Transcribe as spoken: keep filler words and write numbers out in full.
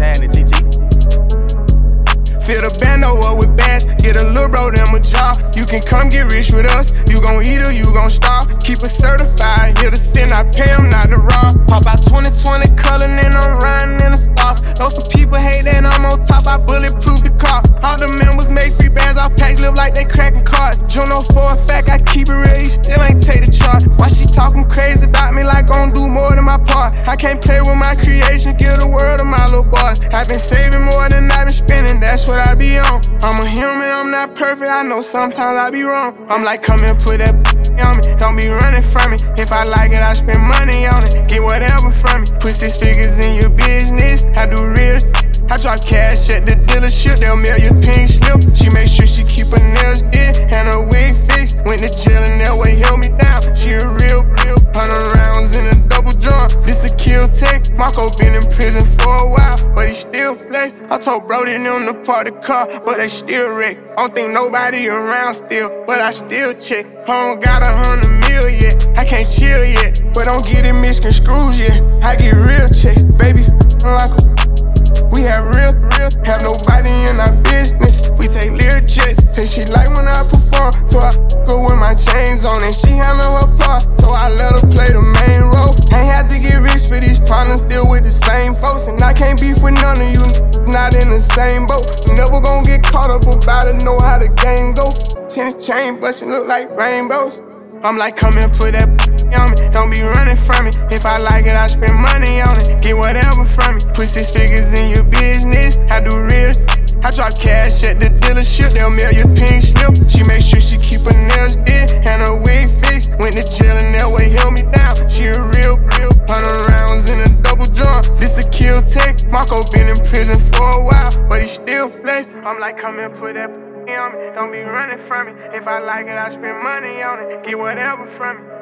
happening, T T? Fill the bando up with bags, get a little bro them a job. You can come get rich with us, you gon' eat or you gon' starve. Keep it certified, here to sin, I pay them not to rob. Pop out twenty twenty color and I'm riding in the stars. Know some people hate that I'm on top, I bulletproof the car. All the members make free bands, our packs live like they cracking cards. Juno for a fact, I keep it real, you still ain't take the charge. Why she talking crazy about me like gon' do more than my part? I can't play with my creation, give the world to my little boys. I've been saving more than I've been spending, that's what I be on. I'm a human, I'm not perfect, I know sometimes I be wrong. I'm like, come and put that on me, don't be running from me. If I like it, I spend money on it, get whatever from me. Put six figures in your business, I do real shit. I drop cash at the dealership, they'll mail you pink slip. She make sure she keep her nails did and her wig fixed. Went to jail and that way held me down. She a real, real hundred rounds in a double drum. This a kill tech. Marco been in prison for a while, but he still flex. I told Brody them to park the car, but they still wreck. I don't think nobody around still, but I still check. I don't got a hundred mil yet, I can't chill yet, but don't get it misconstrued yet. I get real checks, baby, like a we have real, real, have nobody in our business. We take lyric checks, say she like when I perform, so I go with my chains on and she handle her part, so I let her play the main role. Ain't had to get rich for these partners, still with the same folks, and I can't beef with none of you, not in the same boat. Never gon' get caught up about it, know how the game go. Tennis chain bustin' look like rainbows. I'm like, come and put that on me, don't be running from me. If I like it, I spend money on it, get whatever from me. Put six figures in your business, I do real shit. I drop cash at the dealership, they'll mail you pink slip. She make sure she keep her nails did and her wig fixed. Went to jail and that way held me down. She a real, real hundred rounds in a double drum. This a kill tech. Marco been in prison for a while, but he still flex. I'm like, come and put that on me, don't be running from me. If I like it, I spend money on it, get whatever from me.